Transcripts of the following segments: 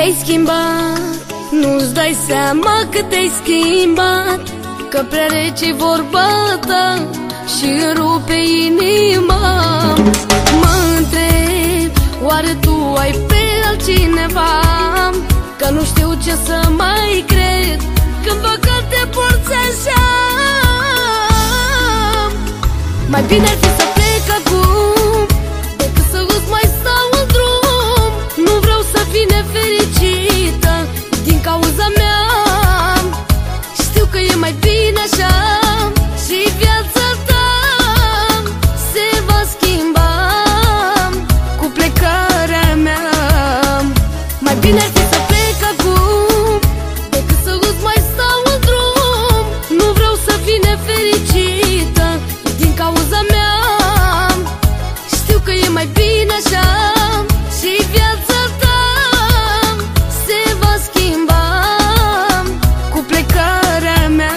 Te-ai schimbat, nu-ți dai seama că te-ai schimbat, că prea rece vorba ta și îmi rupe inima. Mă întreb, oare tu ai pe altcineva? Că nu știu ce să mai cred când văd că te porți așa. Mai bine ar fi să plec acum decât să îți mai stau în drum. Nu vreau să fii nefericită din cauza mea. Știu că e mai bine așa și viața ta se va schimba cu plecarea mea. Mai bine ar fi să plec acum decât să îți mai stau în drum. Nu vreau să fii nefericită din cauza mea. Știu că e mai bine așa și viața ta se va schimba cu plecarea mea.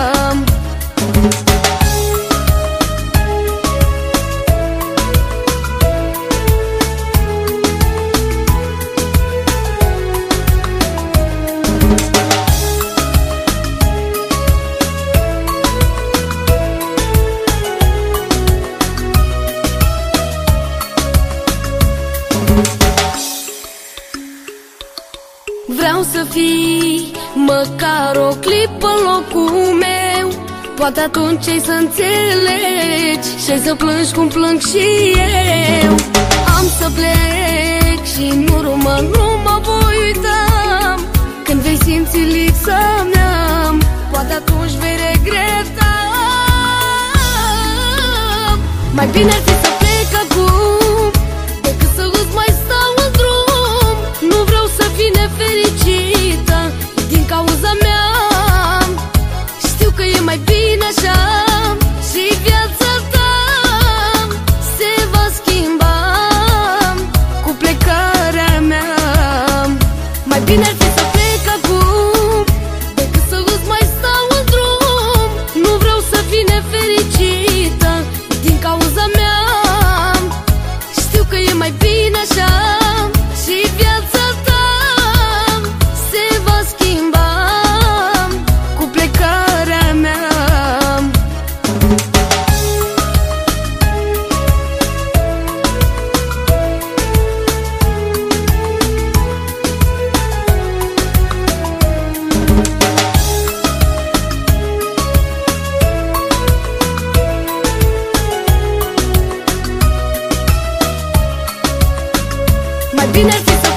Vreau să fii măcar o clipă în locul meu. Poate atunci ai să înțelegi și ai să plângi cum plâng și eu. Am să plec și în urmă nu mă voi uita. Când vei simți lipsa mea, poate atunci vei regreta. Mai bine ar fi să plec acum decât să îți mai stau în drum. Nu vreau să fii nefericită din cauza mea. Știu că e mai bine așa și viața ta se va schimba cu plecarea mea. Mai bine ar fi să plec acum decât să îți mai stau în drum. Nu vreau să fii nefericită din cauza mea. Știu că e mai bine așa și viața ta se va schimba cu plecarea mea. Mai bine ar fi să